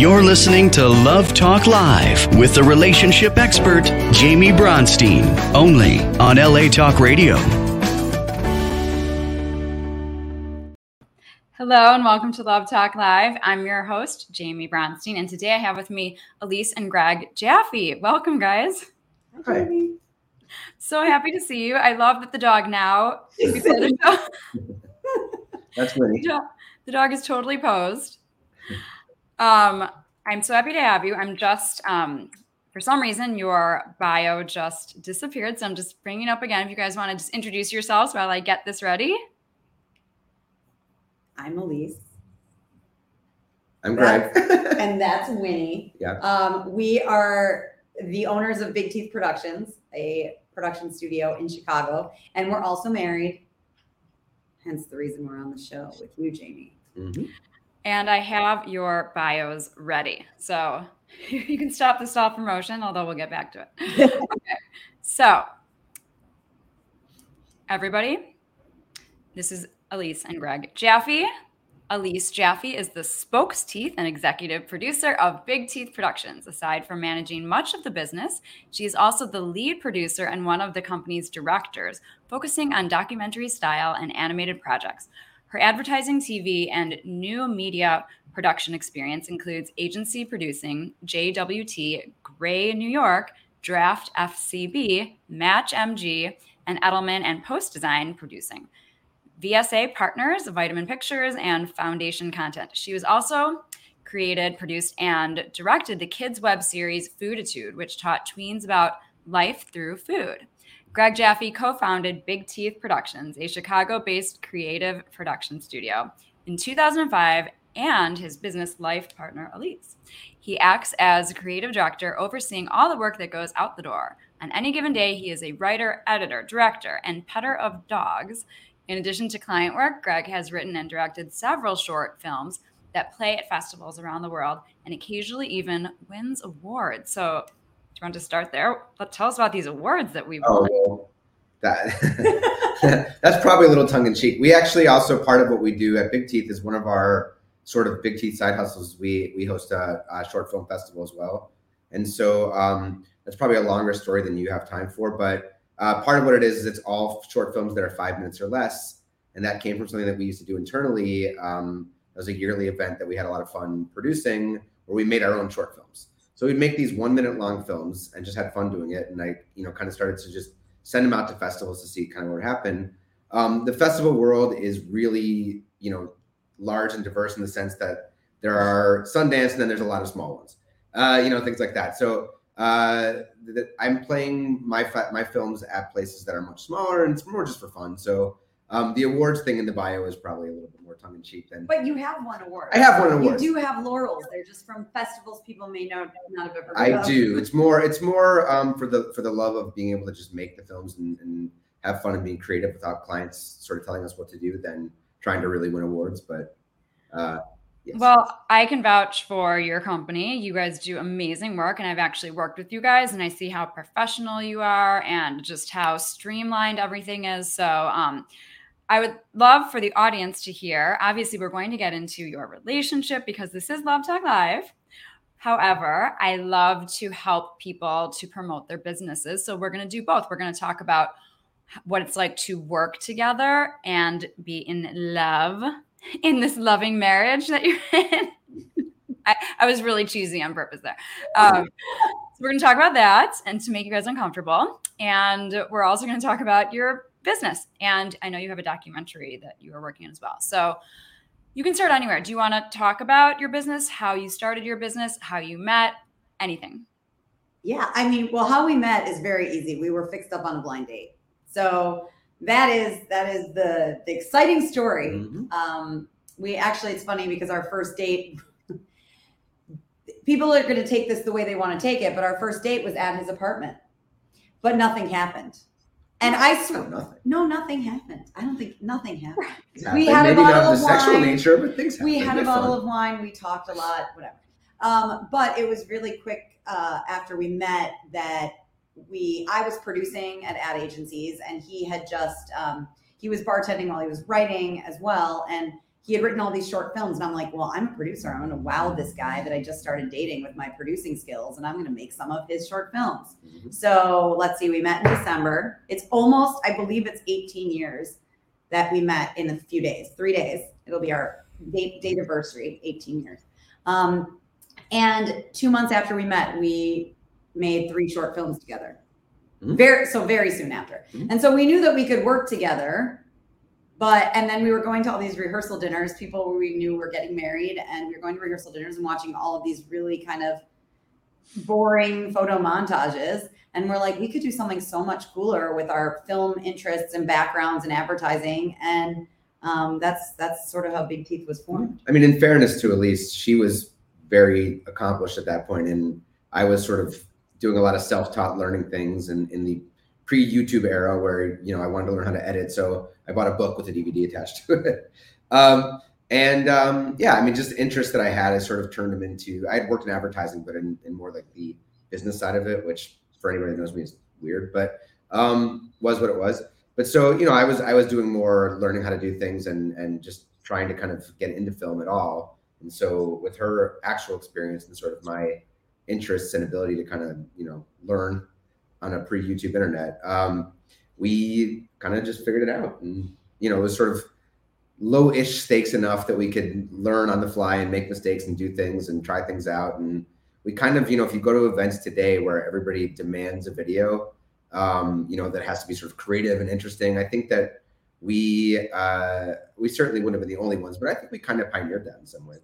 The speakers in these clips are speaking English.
You're listening to Love Talk Live with the relationship expert, Jamie Bronstein, only on LA Talk Radio. Hello and welcome to Love Talk Live. I'm your host, Jamie Bronstein, and today I have with me Elise and Greg Jaffe. Welcome, guys. Hi. So happy to see you. I love that the dog now, before the show, That's Winnie. the dog is totally posed. I'm so happy to have you. I'm just, for some reason, your bio just disappeared. So I'm just bringing it up again. If you guys want to just introduce yourselves while I get this ready. I'm Elise. I'm Greg. And that's Winnie. Yeah. We are the owners of Big Teeth Productions, a production studio in Chicago. And we're also married. Hence the reason we're on the show with you, Jamie. Mm-hmm. And I have your bios ready. So you can stop the self-promotion, although we'll get back to it. Okay. So everybody, this is Elise and Greg Jaffe. Elise Jaffe is the spokesteeth and executive producer of Big Teeth Productions. Aside from managing much of the business, she is also the lead producer and one of the company's directors, focusing on documentary style and animated projects. Her advertising, TV, and new media production experience includes agency producing, JWT, Gray New York, Draft FCB, Match MG, and Edelman and post-design producing. VSA Partners, Vitamin Pictures, and Foundation Content. She was also created, produced, and directed the kids' web series Fooditude, which taught tweens about life through food. Greg Jaffe co-founded Big Teeth Productions, a Chicago-based creative production studio, in 2005, and his business life partner, Elise. He acts as creative director, overseeing all the work that goes out the door. On any given day, he is a writer, editor, director, and petter of dogs. In addition to client work, Greg has written and directed several short films that play at festivals around the world and occasionally even wins awards. So do you want to start there? Tell us about these awards that we've won. Oh, that's probably a little tongue-in-cheek. We actually also, part of what we do at Big Teeth is one of our sort of Big Teeth side hustles. We host a short film festival as well. And so that's probably a longer story than you have time for, but part of what it is it's all short films that are 5 minutes or less. And that came from something that we used to do internally. It was a yearly event that we had a lot of fun producing where we made our own short films. So we'd make these 1 minute long films and just had fun doing it. And I, kind of started to just send them out to festivals to see kind of what happened. The festival world is really, large and diverse in the sense that there are Sundance and then there's a lot of small ones, things like that. So I'm playing my films at places that are much smaller and it's more just for fun. So the awards thing in the bio is probably a little bit more tongue-in-cheek than. But you have won awards. I have won awards. You do have laurels. They're just from festivals people may not have ever heard I of. do. It's more for the love of being able to just make the films and have fun and being creative without clients sort of telling us what to do than trying to really win awards. But yes. Well, I can vouch for your company. You guys do amazing work, and I've actually worked with you guys, and I see how professional you are and just how streamlined everything is. So I would love for the audience to hear. Obviously, we're going to get into your relationship because this is Love Talk Live. However, I love to help people to promote their businesses. So we're going to do both. We're going to talk about what it's like to work together and be in love in this loving marriage that you're in. I was really cheesy on purpose there. So we're going to talk about that and to make you guys uncomfortable. And we're also going to talk about your business. And I know you have a documentary that you are working on as well. So you can start anywhere. Do you want to talk about your business, how you started your business, how you met, anything? Yeah, how we met is very easy. We were fixed up on a blind date. So that is the exciting story. Mm-hmm. It's funny because our first date, people are going to take this the way they want to take it, but our first date was at his apartment, but nothing happened. And I swear, nothing happened. I don't think nothing happened. We had a bottle of wine. Sexual nature, but things happened. We had a bottle of wine. We talked a lot, whatever. But it was really quick after we met that I was producing at ad agencies, and he had just he was bartending while he was writing as well, and he had written all these short films, and I'm like, well, I'm a producer. I'm going to wow this guy that I just started dating with my producing skills, and I'm going to make some of his short films. Mm-hmm. So let's see, we met in December. It's almost, I believe it's 18 years that we met in a few days, 3 days. It'll be our date anniversary, 18 years. And 2 months after we met, we made 3 short films together. Mm-hmm. Very soon after. Mm-hmm. And so we knew that we could work together. And then we were going to all these rehearsal dinners, people we knew were getting married, and we were going to rehearsal dinners and watching all of these really kind of boring photo montages. And we're like, we could do something so much cooler with our film interests and backgrounds and advertising. And that's sort of how Big Teeth was formed. I mean, in fairness to Elise, she was very accomplished at that point. And I was sort of doing a lot of self-taught learning things in the pre-YouTube era where, I wanted to learn how to edit. So I bought a book with a DVD attached to it. Just interest that I had, I sort of turned them into, I had worked in advertising, but in more like the business side of it, which for anybody who knows me is weird, but was what it was. But so, I was doing more learning how to do things and just trying to kind of get into film at all. And so with her actual experience and sort of my interests and ability to kind of, learn on a pre-YouTube internet, we kind of just figured it out. And, it was sort of low-ish stakes enough that we could learn on the fly and make mistakes and do things and try things out. And we kind of, if you go to events today where everybody demands a video, that has to be sort of creative and interesting, I think that we certainly wouldn't have been the only ones, but I think we kind of pioneered that in some way.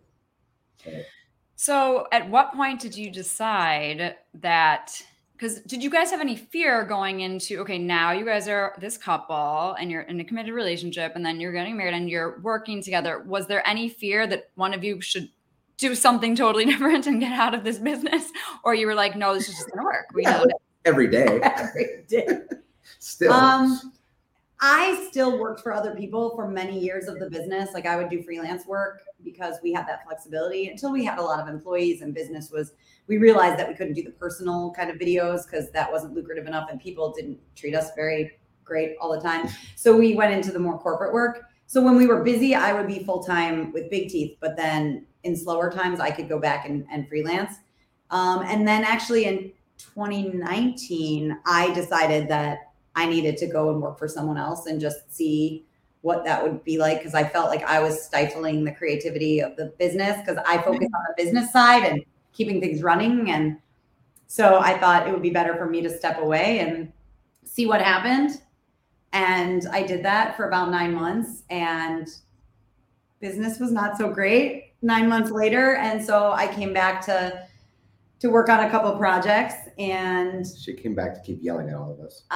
So at what point did you decide that, because did you guys have any fear going into, okay, now you guys are this couple and you're in a committed relationship and then you're getting married and you're working together. Was there any fear that one of you should do something totally different and get out of this business? Or you were like, no, this is just going to work. We know it. Every day. Every day. Still. I still worked for other people for many years of the business. Like I would do freelance work because we had that flexibility until we had a lot of employees and we realized that we couldn't do the personal kind of videos because that wasn't lucrative enough and people didn't treat us very great all the time. So we went into the more corporate work. So when we were busy, I would be full-time with Big Teeth, but then in slower times, I could go back and freelance. And then actually in 2019, I decided that I needed to go and work for someone else and just see what that would be like. Cause I felt like I was stifling the creativity of the business because I focused on the business side and keeping things running. And so I thought it would be better for me to step away and see what happened. And I did that for about 9 months and business was not so great 9 months later. And so I came back to work on a couple of projects, and she came back to keep yelling at all of us.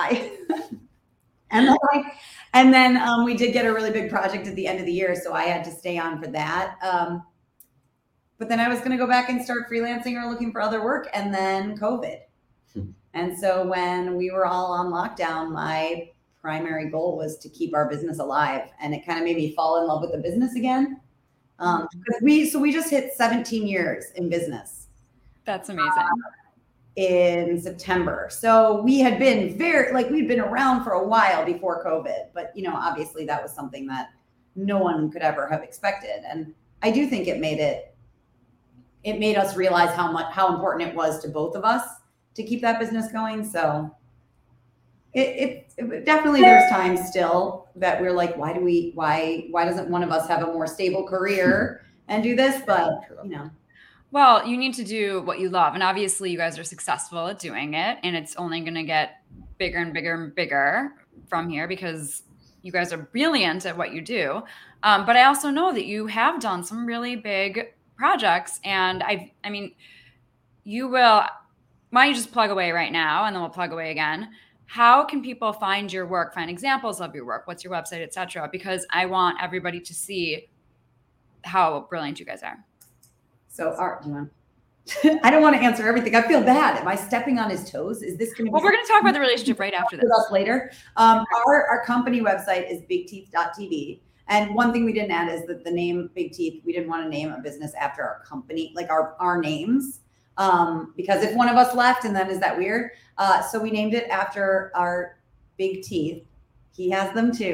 And then we did get a really big project at the end of the year, so I had to stay on for that. But then I was going to go back and start freelancing or looking for other work, and then COVID. And so when we were all on lockdown, my primary goal was to keep our business alive, and it kind of made me fall in love with the business again. Because we just hit 17 years in business. That's amazing. In September. So we had been we'd been around for a while before COVID, but obviously that was something that no one could ever have expected. And I do think it made us realize how important it was to both of us to keep that business going. So it definitely, there's times still that we're like, why doesn't one of us have a more stable career and do this? But Well, you need to do what you love. And obviously you guys are successful at doing it. And it's only going to get bigger and bigger and bigger from here because you guys are brilliant at what you do. But I also know that you have done some really big projects. And you will, why don't you just plug away right now and then we'll plug away again. How can people find your work, find examples of your work? What's your website, et cetera? Because I want everybody to see how brilliant you guys are. So, Art, do you want? I don't want to answer everything. I feel bad. Am I stepping on his toes? Is this going to be? Well, we're going to talk about the relationship right after this. With us later. Our company website is bigteeth.tv. And one thing we didn't add is that the name Big Teeth, we didn't want to name a business after our company, like our names, because if one of us left and then is that weird? So we named it after our big teeth. He has them too.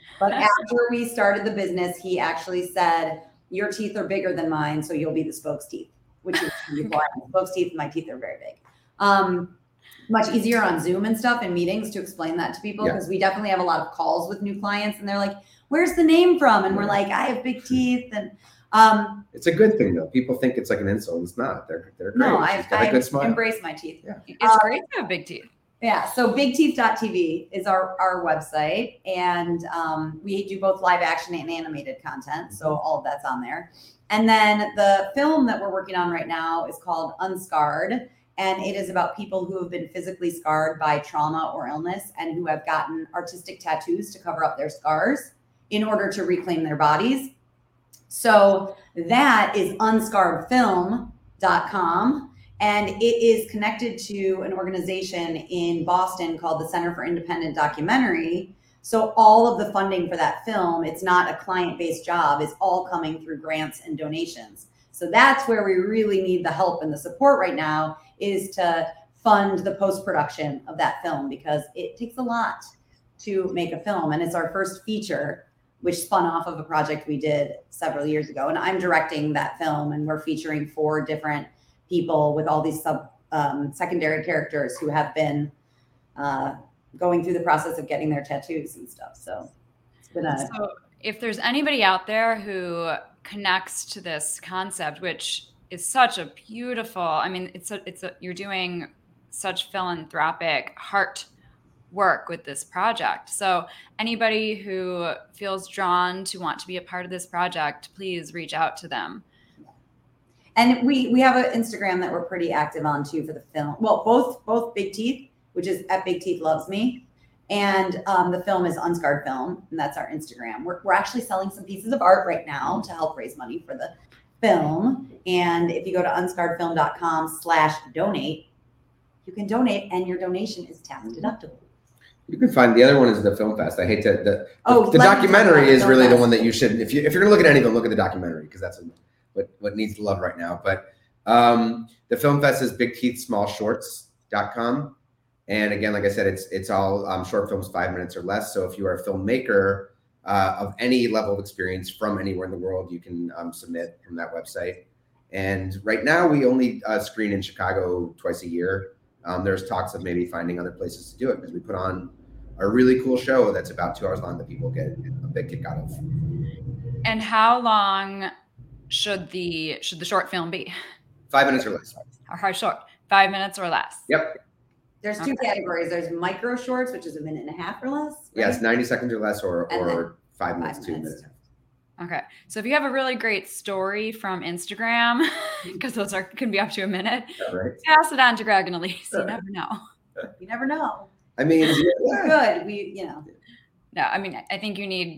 But after we started the business, he actually said, your teeth are bigger than mine, so you'll be the spokes teeth, which is spokes teeth. My teeth are very big. Much easier on Zoom and stuff and meetings to explain that to people, because we definitely have a lot of calls with new clients and they're like, where's the name from? And we're like, I have big teeth. And it's a good thing though. People think it's like an insult. It's not. They're great. No, She's got a good smile. Embrace my teeth. Yeah. It's great to have big teeth. Yeah, so bigteeth.tv is our website, and we do both live action and animated content, so all of that's on there. And then the film that we're working on right now is called Unscarred, and it is about people who have been physically scarred by trauma or illness and who have gotten artistic tattoos to cover up their scars in order to reclaim their bodies. So that is unscarredfilm.com. And it is connected to an organization in Boston called the Center for Independent Documentary. So all of the funding for that film, it's not a client-based job, it's all coming through grants and donations. So that's where we really need the help and the support right now, is to fund the post-production of that film, because it takes a lot to make a film. And it's our first feature, which spun off of a project we did several years ago. And I'm directing that film, and we're featuring 4 different people with all these secondary characters who have been going through the process of getting their tattoos and stuff. So it's been So if there's anybody out there who connects to this concept, which is such a beautiful, I mean, you're doing such philanthropic heart work with this project. So anybody who feels drawn to want to be a part of this project, please reach out to them. And we have an Instagram that we're pretty active on too for the film. Well, both Big Teeth, which is at Big Teeth Loves Me, and the film is Unscarred Film, and that's our Instagram. We're actually selling some pieces of art right now to help raise money for the film. And if you go to unscarredfilm.com/donate, you can donate, and your donation is tax deductible. You can find the other one is the Film Fest. I hate to the documentary is really the one that you should, if you're gonna look at any of them, look at the documentary, because that's what needs love right now. But the Film Fest is bigteethsmallshorts.com. And again, like I said, it's all short films, 5 minutes or less. So if you are a filmmaker of any level of experience from anywhere in the world, you can submit from that website. And right now we only screen in Chicago twice a year. There's talks of maybe finding other places to do it, because we put on a really cool show that's about 2 hours long that people get a big kick out of. And how long should the short film be? 5 minutes or less. Or how short? 5 minutes or less? Yep. There's 2 categories. There's micro shorts, which is 1.5 minutes or less. Right? Yes, 90 seconds or less, or 5 minutes, 2 minutes. Okay. So if you have a really great story from Instagram, because those can be up to 1 minute, Right. pass it on to Greg and Elise. You never know. You never know. I mean, Good. No, I mean, I think you need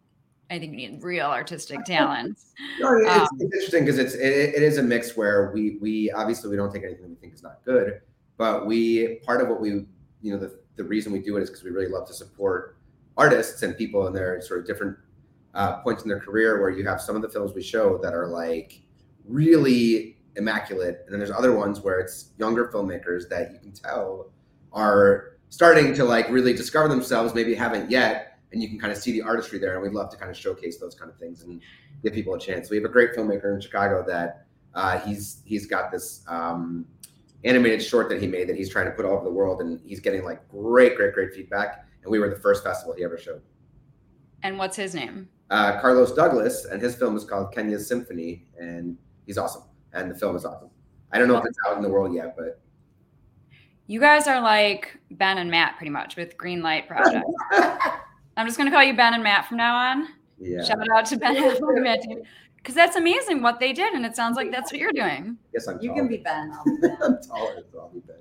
real artistic talent. No, it's interesting because it is a mix where we obviously we don't take anything we think is not good, but part of what we, the reason we do it is because we really love to support artists and people in their sort of different points in their career, where you have some of the films we show that are like really immaculate, and then there's other ones where it's younger filmmakers that you can tell are starting to like really discover themselves, maybe haven't yet, and you can kind of see the artistry there, and we'd love to kind of showcase those kind of things and give people a chance. We have a great filmmaker in Chicago that he's got this animated short that he made that he's trying to put all over the world, and he's getting like great feedback, and we were the first festival he ever showed. And what's his name? Carlos Douglas, and his film is called Kenya's Symphony, and he's awesome, and the film is awesome. I don't know if it's out in the world yet, but you guys are like Ben and Matt pretty much with Greenlight Project. I'm just going to call you Ben and Matt from now on. Yeah. Shout out to Ben and Matt, because that's amazing what they did, and it sounds like that's what you're doing. Yes, I'm You taller. can be Ben. I'll be Ben. I'm taller, so I'll be Ben.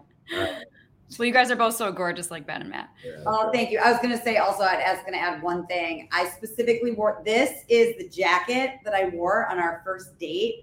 Well, you guys are both so gorgeous like Ben and Matt. Yeah. Oh, thank you. I was going to say also, I was going to add one thing. I specifically wore, this is the jacket that I wore on our first date.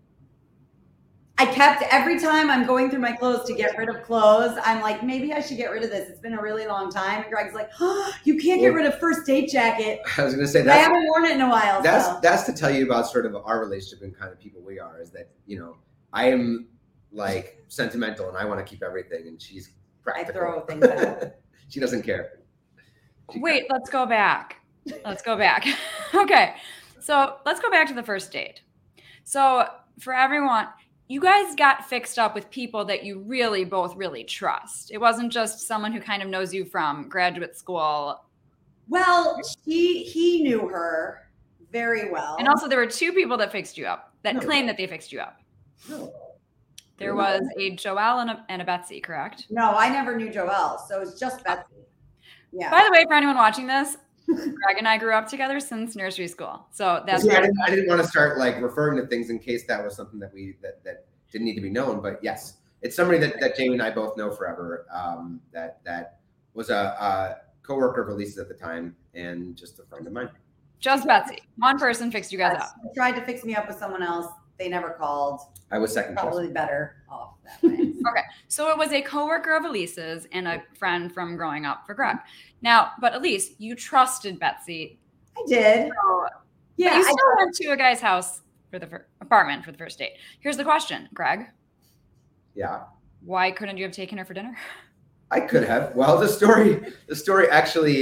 I kept, every time I'm going through my clothes to get rid of clothes, I'm like, maybe I should get rid of this. It's been a really long time. And Greg's like, oh, you can't get rid of first date jacket. I was going to say I haven't worn it in a while. That's to tell you about sort of our relationship and kind of people we are, is that, I am like sentimental and I want to keep everything, and she's practical. I throw things out. She doesn't care. Wait, let's go back. Okay. So let's go back to the first date. So for everyone, you guys got fixed up with people that you really both really trust. It wasn't just someone who kind of knows you from graduate school. Well, he knew her very well. And also there were two people that fixed you up, that claimed that they fixed you up. No. There was a Joelle and a Betsy, correct? No, I never knew Joelle, so it's just Betsy. Yeah. By the way, for anyone watching this, Greg and I grew up together since nursery school. So that's I didn't want to start like referring to things in case that was something that that didn't need to be known. But yes, it's somebody that Jamie and I both know forever. That was a coworker of Elise's at the time and just a friend of mine. Just Betsy. One person fixed you guys up. They tried to fix me up with someone else. They never called. I was second. Probably better off that way. Okay. So it was a coworker of Elise's and a friend from growing up for Greg. Now, but Elise, you trusted Betsy. I did. So, Yeah. but you still went to a guy's house for the apartment for the first date. Here's the question, Greg. Yeah. Why couldn't you have taken her for dinner? I could have. Well, the story actually,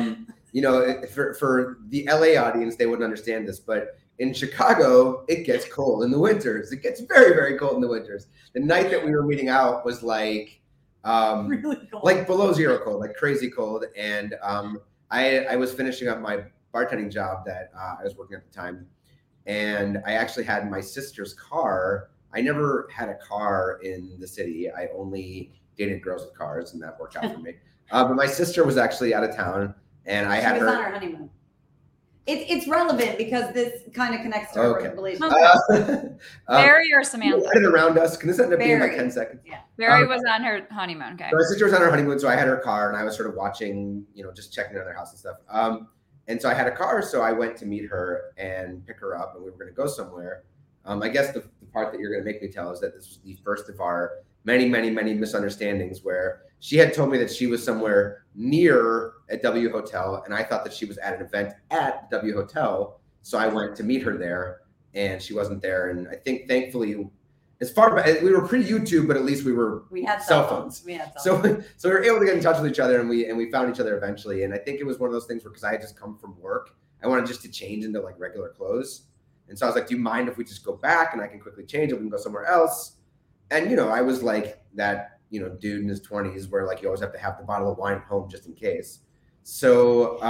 for the LA audience, they wouldn't understand this, but in Chicago, it gets cold in the winters. It gets very, very cold in the winters. The night that we were meeting out was like, really cold. Like below zero cold, like crazy cold. And I was finishing up my bartending job that I was working at the time. And I actually had my sister's car. I never had a car in the city. I only dated girls with cars, and that worked out for me. But my sister was actually out of town, and I had her. She was on her honeymoon. It's relevant because this kind of connects to our relationship. Barry or Samantha? Right around us. Can this end up being like 10 seconds? Yeah. Barry was on her honeymoon. Okay. So my sister was on her honeymoon, so I had her car, and I was sort of watching, just checking out their house and stuff. And so I had a car, so I went to meet her and pick her up, and we were going to go somewhere. I guess the part that you're going to make me tell is that this was the first of our many, many, many misunderstandings where she had told me that she was somewhere near a W Hotel, and I thought that she was at an event at the W Hotel. So I went to meet her there, and she wasn't there. And I think, thankfully, as far back, we were pre-YouTube, but at least we had cell phones. So we were able to get in touch with each other, and we found each other eventually. And I think it was one of those things where, because I had just come from work, I wanted just to change into like regular clothes. And so I was like, do you mind if we just go back and I can quickly change it? We can go somewhere else. And, I was like that, dude in his 20s where like you always have to have the bottle of wine at home just in case. So,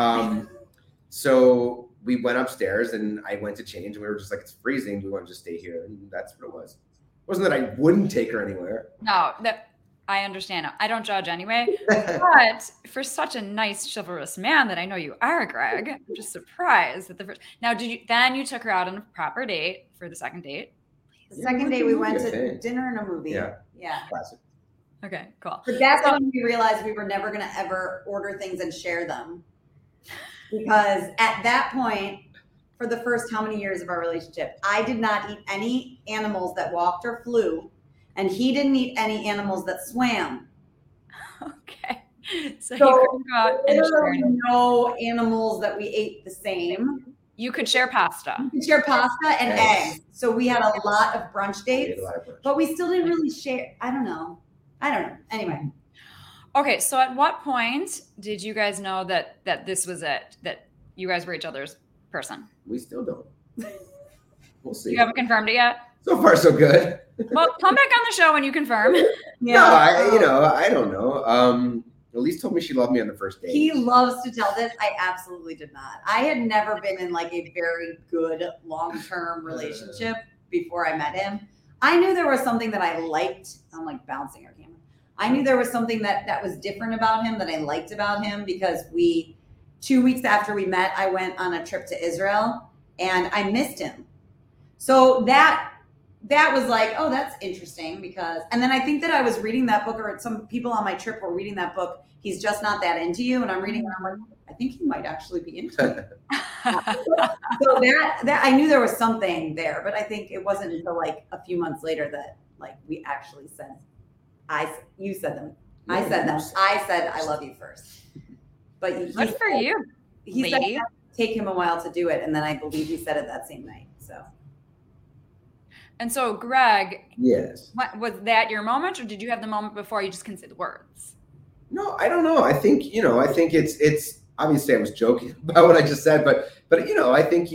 so we went upstairs and I went to change, and we were just like, it's freezing. We want to just stay here. And that's what it was. It wasn't that I wouldn't take her anywhere. No, that I understand. I don't judge anyway. But for such a nice, chivalrous man that I know you are, Greg, I'm just surprised that the first. Now, then you took her out on a proper date for the second date? The second date, we went to dinner and a movie. Yeah. Classic. Okay, cool. But that's when we realized we were never going to ever order things and share them. Because at that point, for the first how many years of our relationship, I did not eat any animals that walked or flew, and he didn't eat any animals that swam. Okay. So you couldn't go out and share. No animals that we ate the same. You could share pasta. You could share pasta and eggs. So we had a lot of brunch dates, but we still didn't really share. I don't know. Anyway. Okay, so at what point did you guys know that this was it, that you guys were each other's person? We still don't. We'll see. You haven't confirmed it yet? So far, so good. Well, come back on the show when you confirm. Yeah. No, I don't know. Elise told me she loved me on the first date. He loves to tell this. I absolutely did not. I had never been in like a very good long-term relationship before I met him. I knew there was something that I liked. I'm like bouncing our camera. I knew there was something that was different about him, that I liked about him, because 2 weeks after we met, I went on a trip to Israel and I missed him. So that was like, oh, that's interesting, and then I think that I was reading that book, or some people on my trip were reading that book, He's Just Not That Into You. And I'm reading it, I'm like, I think he might actually be into it. So that I knew there was something there, but I think it wasn't until like a few months later that like we actually said, you said them. I said them. I said, I love you first. But good for you. He said it would take him a while to do it. And then I believe he said it that same night. So. And so, Greg, yes, was that your moment, or did you have the moment before you just couldn't say the words? No, I don't know. I think it's obviously I was joking about what I just said, but I think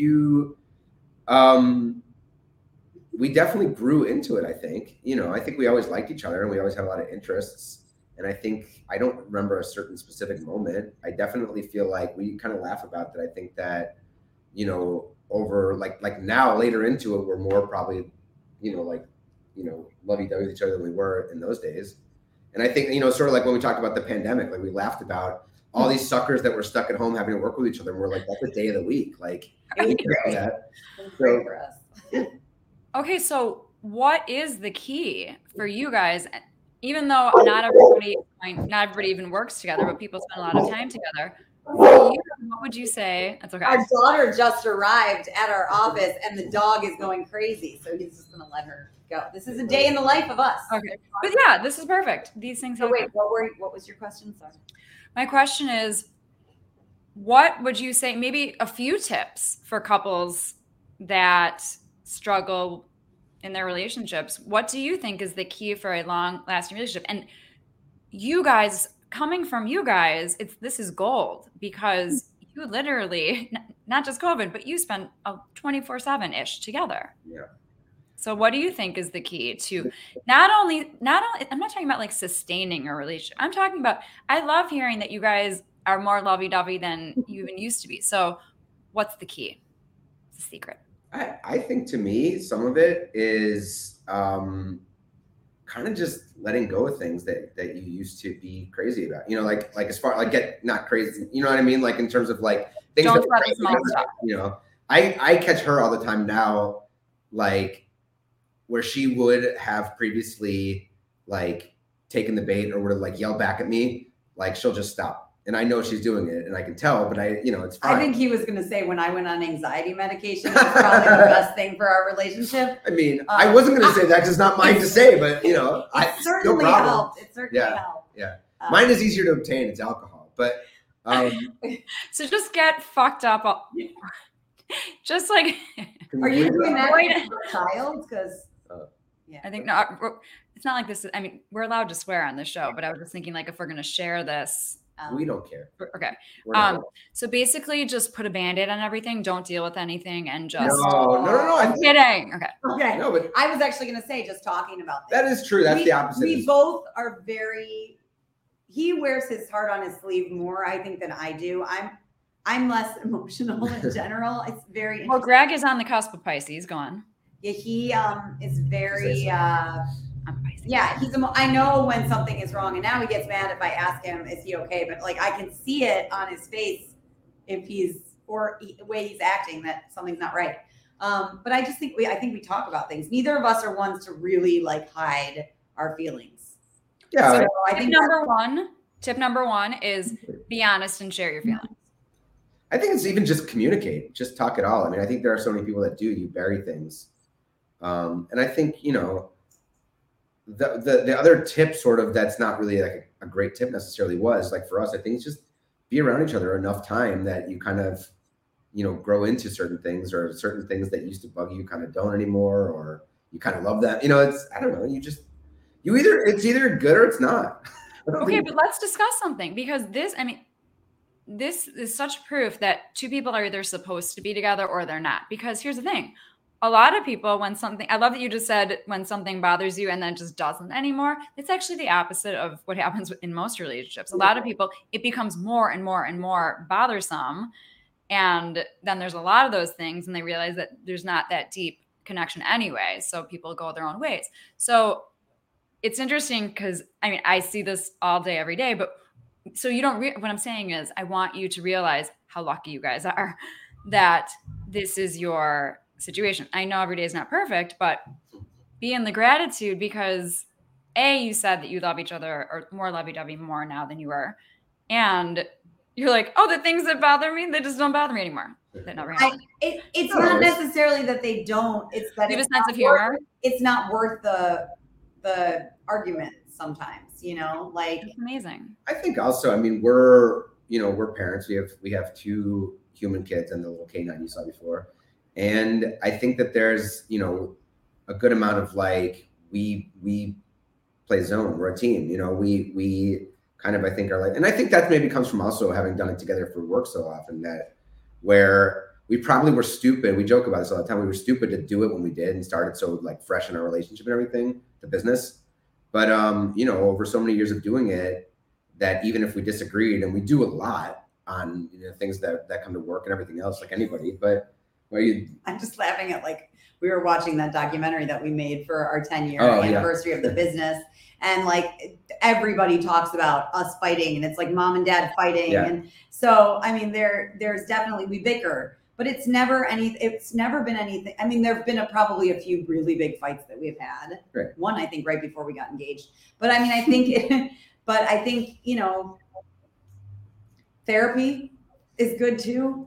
we definitely grew into it. I think we always liked each other and we always had a lot of interests. And I think I don't remember a certain specific moment. I definitely feel like we kind of laugh about that. I think that, over like now later into it, we're more probably, lovey-dovey with each other than we were in those days. And I think, sort of like when we talked about the pandemic, like we laughed about all these suckers that were stuck at home having to work with each other. And we're like, that's a day of the week. Like, It was great for us. Okay, so what is the key for you guys? Even though not everybody even works together, but people spend a lot of time together. For you, what would you say? That's okay. Our daughter just arrived at our office, and the dog is going crazy. So he's just going to let her go. This is a day in the life of us. Okay, but yeah, this is perfect. These things. So wait, what was your question? Sorry. My question is, what would you say? Maybe a few tips for couples that struggle in their relationships. What do you think is the key for a long-lasting relationship? And you guys, coming from you guys, this is gold, because you literally, not just COVID, but you spend 24/7-ish together. Yeah. So what do you think is the key to not only, I'm not talking about like sustaining a relationship. I'm talking about, I love hearing that you guys are more lovey-dovey than you even used to be. So what's the key? It's a secret. I think to me, some of it is kind of just letting go of things that you used to be crazy about. Like as far like get not crazy. You know what I mean? Like in terms of like things. Don't that sweat the small stuff. I catch her all the time now, like where she would have previously like taken the bait or would have like yelled back at me, like she'll just stop. And I know she's doing it and I can tell, but it's fine. I think he was going to say when I went on anxiety medication, it's probably the best thing for our relationship. I mean, I wasn't going to say that because it's not mine to say, but it certainly helped. It certainly helped. Yeah. Mine is easier to obtain. It's alcohol, but so just get fucked up. Just like, are you doing that with your child? Because I think no, it's not like this. I mean, we're allowed to swear on this show, but I was just thinking like if we're going to share this. We don't care. Okay. So basically just put a Band-Aid on everything. Don't deal with anything and just. No. I'm kidding. Okay. No, but I was actually going to say, just talking about this. That is true. That's the opposite. We both are he wears his heart on his sleeve more, I think, than I do. I'm less emotional in general. It's very Well, Greg is on the cusp of Pisces. Go on. Yeah, he is very I know when something is wrong, and now he gets mad if I ask him, is he okay? But like I can see it on his face if the way he's acting that something's not right. But I just think I think we talk about things. Neither of us are ones to really like hide our feelings. Yeah. So I think tip number one is be honest and share your feelings. I think it's even just communicate, just talk it all. I mean, I think there are so many people that you bury things. And I think, the other tip sort of that's not really like a great tip necessarily was like for us, I think it's just be around each other enough time that you kind of, grow into certain things, or certain things that used to bug you kind of don't anymore, or you kind of love that. It's, I don't know, it's either good or it's not. Okay, but let's discuss something, because this is such proof that two people are either supposed to be together or they're not. Because here's the thing. A lot of people, I love that you just said when something bothers you and then just doesn't anymore. It's actually the opposite of what happens in most relationships. A lot of people, it becomes more and more and more bothersome. And then there's a lot of those things and they realize that there's not that deep connection anyway. So people go their own ways. So it's interesting because, I see this all day, every day. But so you don't, what I'm saying is I want you to realize how lucky you guys are that this is your situation. I know every day is not perfect, but be in the gratitude because you said that you love each other or more lovey-dovey more now than you were. And you're like, the things that bother me, they just don't bother me anymore. That never happened. It's not necessarily that they don't. It's that you have a sense of humor. It's not worth the argument sometimes, like. It's amazing. I think also, we're parents. We have two human kids and the little canine you saw before. And I think that there's, a good amount of like, we play zone. We're a team, we kind of, I think, are like, and I think that maybe comes from also having done it together for work so often, that where we probably were stupid. We joke about this all the time. We were stupid to do it when we did and started so like fresh in our relationship and everything, the business. But you know, over so many years of doing it, that even if we disagreed, and we do a lot on, you know, things that come to work and everything else, like anybody, but I'm just laughing at, like, we were watching that documentary that we made for our 10-year anniversary of the business. And like everybody talks about us fighting, and it's like mom and dad fighting. Yeah. And so, I mean, there's definitely, we bicker, but it's never been anything. I mean, there've been probably a few really big fights that we've had. Right. One, I think, right before we got engaged. But I mean, I think, you know, therapy is good too.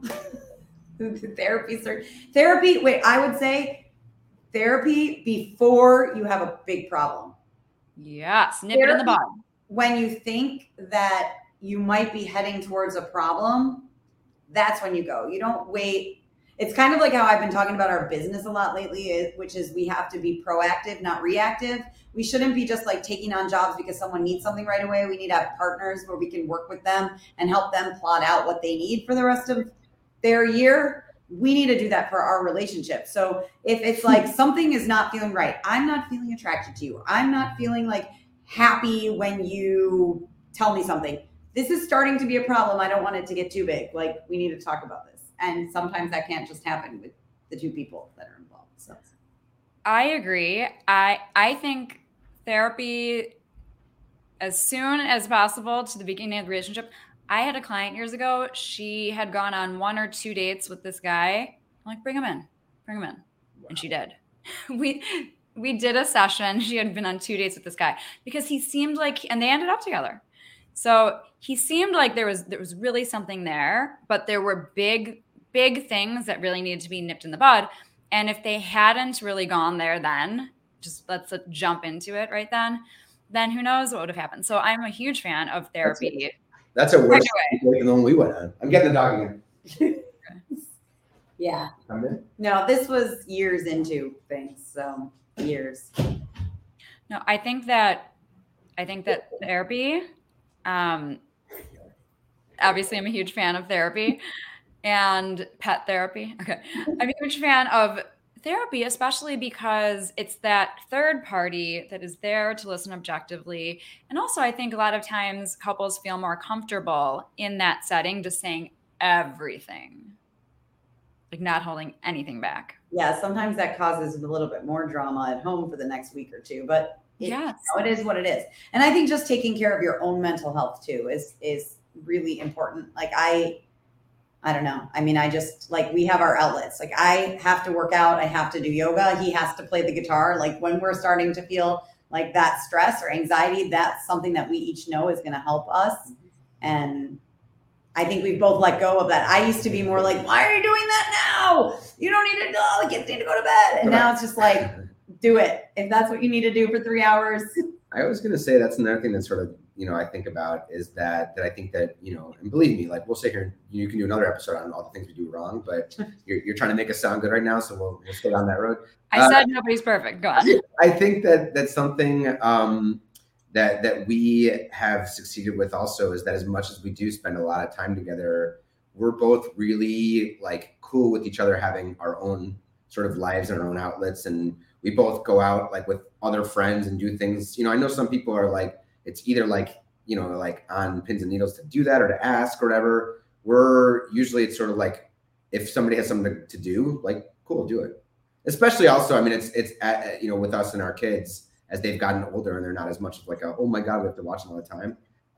Therapy. Wait, I would say therapy before you have a big problem. Yes, nip it in the bud. When you think that you might be heading towards a problem, that's when you go. You don't wait. It's kind of like how I've been talking about our business a lot lately, which is we have to be proactive, not reactive. We shouldn't be just like taking on jobs because someone needs something right away. We need to have partners where we can work with them and help them plot out what they need for the rest of their year. We need to do that for our relationship. So if it's like something is not feeling right, I'm not feeling attracted to you, I'm not feeling like happy when you tell me something, this is starting to be a problem. I don't want it to get too big. Like, we need to talk about this. And sometimes that can't just happen with the two people that are involved. So I agree. I think therapy as soon as possible to the beginning of the relationship. I had a client years ago. She had gone on 1 or 2 dates with this guy. I'm like, bring him in. Wow. And she did. We did a session. She had been on 2 dates with this guy because he seemed like, and they ended up together. So he seemed like there was really something there, but there were big things that really needed to be nipped in the bud. And if they hadn't really gone there then, just let's jump into it right then who knows what would have happened. So I'm a huge fan of therapy. That's a worse situation than the one we went on. I'm getting the dog again. Yeah. No, this was years into things. So years. No, I think that therapy, obviously I'm a huge fan of therapy and pet therapy. Okay. I'm a huge fan of therapy, especially because it's that third party that is there to listen objectively. And also, I think a lot of times couples feel more comfortable in that setting, just saying everything, like not holding anything back. Yeah, sometimes that causes a little bit more drama at home for the next week or two, but yes, it is what it is. And I think just taking care of your own mental health too is really important. Like I don't know. I mean, I just, like, we have our outlets. Like, I have to work out. I have to do yoga. He has to play the guitar. Like, when we're starting to feel like that stress or anxiety, that's something that we each know is going to help us. And I think we both let go of that. I used to be more like, why are you doing that now? You don't need to go. The kids need to go to bed. And now it's just like, do it. If that's what you need to do for 3 hours. I was going to say that's another thing that sort of, you know, I think about is that I think that, you know, and believe me, like, we'll sit here, you can do another episode on all the things we do wrong, but you're trying to make us sound good right now. So we'll stay on that road. I said nobody's perfect. Go on. I think that's something that we have succeeded with also is that as much as we do spend a lot of time together, we're both really like cool with each other having our own sort of lives and our own outlets. And we both go out like with other friends and do things. You know, I know some people are like, it's either like, you know, like on pins and needles to do that or to ask or whatever. It's sort of like, if somebody has something to do, like, cool, do it. Especially also, I mean, it's you know, with us and our kids, as they've gotten older and they're not as much of like oh my God, we have to watch them all the time.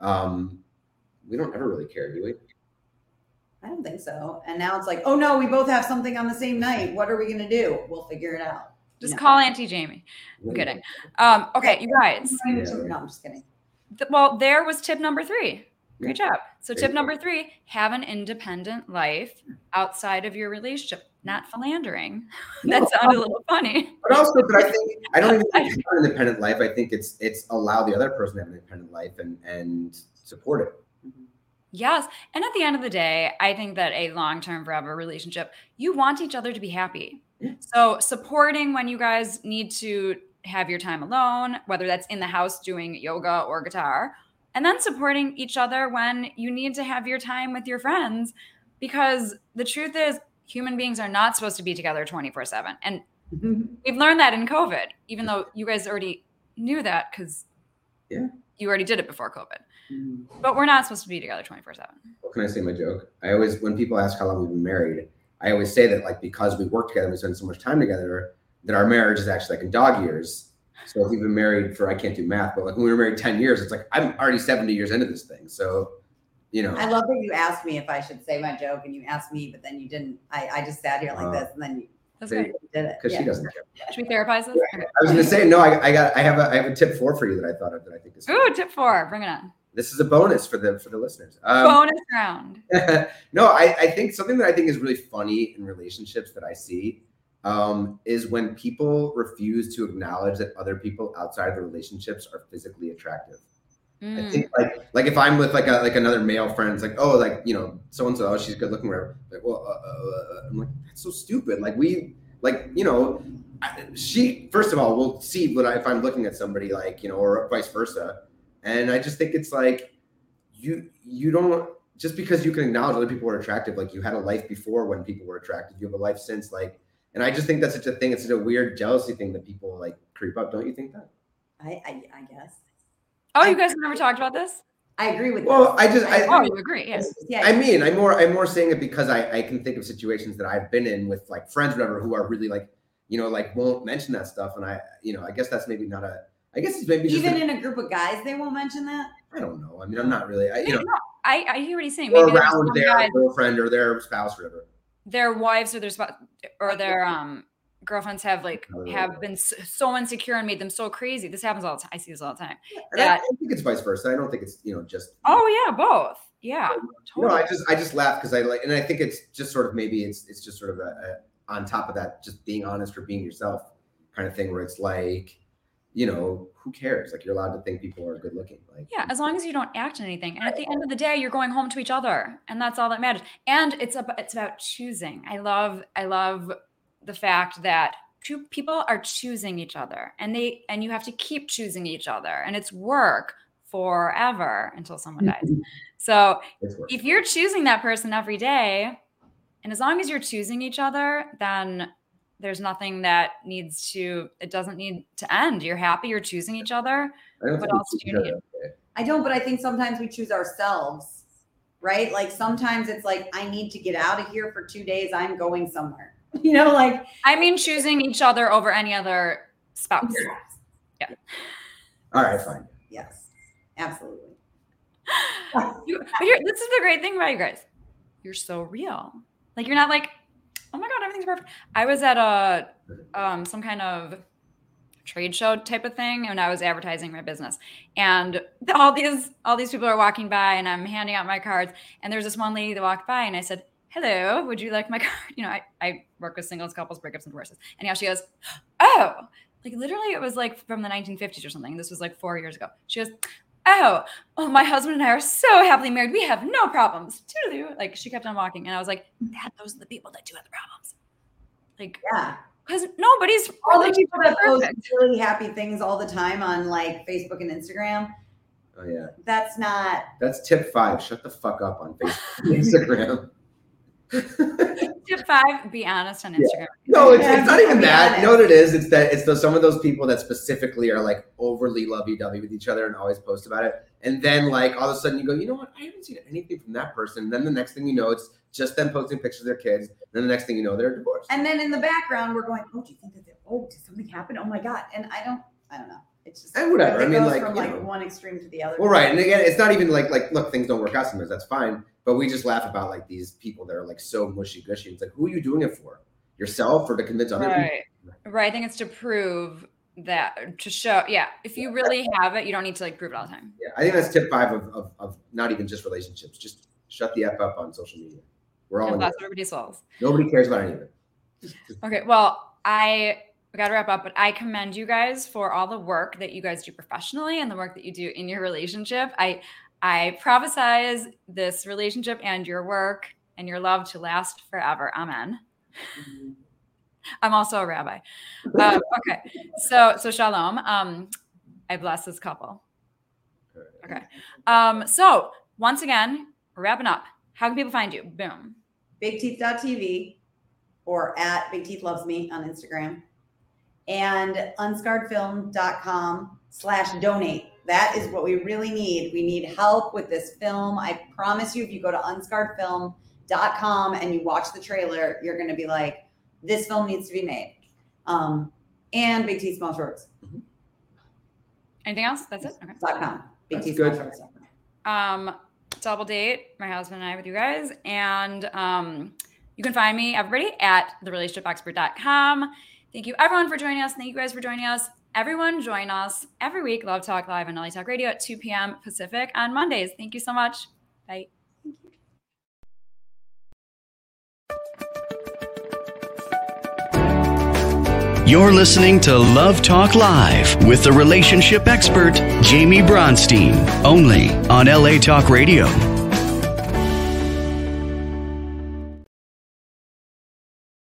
We don't ever really care, do we? I don't think so. And now it's like, oh no, we both have something on the same night. What are we going to do? We'll figure it out. Just call Auntie Jamie. I'm kidding. Okay, you guys. No, I'm just kidding. Well, there was tip number 3. Great job. So tip number 3, have an independent life outside of your relationship, not philandering. That sounded a little funny. But also, I don't even think it's an independent life. I think it's allow the other person to have an independent life and support it. Yes. And at the end of the day, I think that a long-term forever relationship, you want each other to be happy. So supporting when you guys need to have your time alone, whether that's in the house doing yoga or guitar, and then supporting each other when you need to have your time with your friends, because the truth is human beings are not supposed to be together 24/7. And we've learned that in COVID, even though you guys already knew that because you already did it before COVID. But we're not supposed to be together 24/7. What can I say, my joke? I always, when people ask how long we've been married, I always say that like because we work together, we spend so much time together, that our marriage is actually like in dog years. So if we've been married for, I can't do math, but like when we were married 10 years, it's like I'm already 70 years into this thing. So, you know. I love that you asked me if I should say my joke, and you asked me, but then you didn't. I just sat here like this, and then you did it. Because she doesn't care. Should we therapize this? Yeah. I was going to say, no, I have a tip 4 for you that I thought of that I think is. Ooh, tip 4, bring it on. This is a bonus for the listeners. Bonus round. No, I think something that I think is really funny in relationships that I see is when people refuse to acknowledge that other people outside of the relationships are physically attractive. I think like if I'm with like another male friend, it's like, oh, like, you know, so and so, oh, she's good looking, whatever. Like, well, I'm like, that's so stupid. Like you know, she first of all will see if I'm looking at somebody, like, you know, or vice versa. And I just think it's like you don't, just because you can acknowledge other people are attractive, like you had a life before when people were attractive, you have a life since, like, and I just think that's such a thing. It's such a weird jealousy thing that people like creep up. Don't you think that? I guess. Oh, you guys have never talked about this? I agree with well, this. you agree, yes. Yeah. I mean, I'm more saying it because I can think of situations that I've been in with like friends, whatever, who are really like, you know, like won't mention that stuff. And I guess that's maybe not I guess it's maybe even in a group of guys, they won't mention that. I don't know. I mean, I'm not really, I hear what he's saying. Or maybe around their girlfriend or their spouse or whatever. Their wives or their spouse or their girlfriends have been so insecure and made them so crazy. This happens all the time. I see this all the time. I think it's vice versa. I don't think it's, you know, just. Oh yeah, both. Yeah. Totally. No, I just laugh because and I think it's just sort of, maybe it's just sort of a on top of that, just being honest or being yourself kind of thing, where it's like, you know, who cares? Like, you're allowed to think people are good looking. Like, yeah, as long as you don't act anything. And at the end of the day, you're going home to each other, and that's all that matters. And it's about choosing. I love the fact that two people are choosing each other, and you have to keep choosing each other, and it's work forever until someone dies. So if you're choosing that person every day, and as long as you're choosing each other, then there's nothing that it doesn't need to end. You're happy, you're choosing each other. What else do you need? I don't, but I think sometimes we choose ourselves, right? Like sometimes it's like, I need to get out of here for 2 days. I'm going somewhere, you know, like. I mean, choosing each other over any other spouse. Yeah. All right, fine. Yes, absolutely. This is the great thing about you guys. You're so real. Like, you're not like, oh my God, everything's perfect. I was at some kind of trade show type of thing, and I was advertising my business. And all these people are walking by, and I'm handing out my cards. And there's this one lady that walked by, and I said, "Hello, would you like my card?" You know, I work with singles, couples, breakups, and divorces. And now she goes, "Oh," like literally, it was like from the 1950s or something. This was like 4 years ago. She goes, "Oh, my husband and I are so happily married. We have no problems." Like, she kept on walking, and I was like, those are the people that do have the problems. Like, yeah, because nobody's all the people that post really happy things all the time on like Facebook and Instagram. Oh yeah, that's tip 5. Shut the fuck up on Facebook and Instagram. Tip 5: be honest on Instagram. Yeah. No, it's not even that. Honest. You know what it is? It's some of those people that specifically are like overly lovey-dovey with each other and always post about it. And then like all of a sudden you go, you know what? I haven't seen anything from that person. And then the next thing you know, it's just them posting pictures of their kids. And then the next thing you know, they're divorced. And then in the background, we're going, oh, do you think that did something happen? Oh my God. And I don't know. It's just and whatever. It goes like from like one extreme to the other. Well, right. And again, it's not even like look, things don't work out sometimes. That's fine. But we just laugh about like these people that are like so mushy gushy. It's like, who are you doing it for? Yourself or to convince other people? Right. I think it's to prove that, to show. Yeah. If you really have it, you don't need to like prove it all the time. Yeah. I think that's tip 5 of not even just relationships. Just shut the F up on social media. We're all in that's everybody's souls. Nobody cares about any of it. Okay. Well, we got to wrap up, but I commend you guys for all the work that you guys do professionally and the work that you do in your relationship. I prophesize this relationship and your work and your love to last forever. Amen. Mm-hmm. I'm also a rabbi. Okay. So shalom. I bless this couple. Okay. So once again, we're wrapping up. How can people find you? Boom. BigTeeth.tv or at Big Teeth Loves Me on Instagram, and unscarredfilm.com/donate. That is what we really need. We need help with this film. I promise you, if you go to unscarredfilm.com and you watch the trailer, you're going to be like, this film needs to be made. And Big Teeth Small Shorts. Anything else? That's it? Okay. .com. Big That's Teeth good. Small Shorts. Double date my husband and I with you guys, and you can find me, everybody, at therelationshipexpert.com. Thank you everyone for joining us. Thank you guys for joining us. Everyone join us every week, Love Talk Live on LA Talk Radio at 2 p.m. Pacific on Mondays. Thank you so much. Bye. You're listening to Love Talk Live with the relationship expert, Jamie Bronstein, only on LA Talk Radio.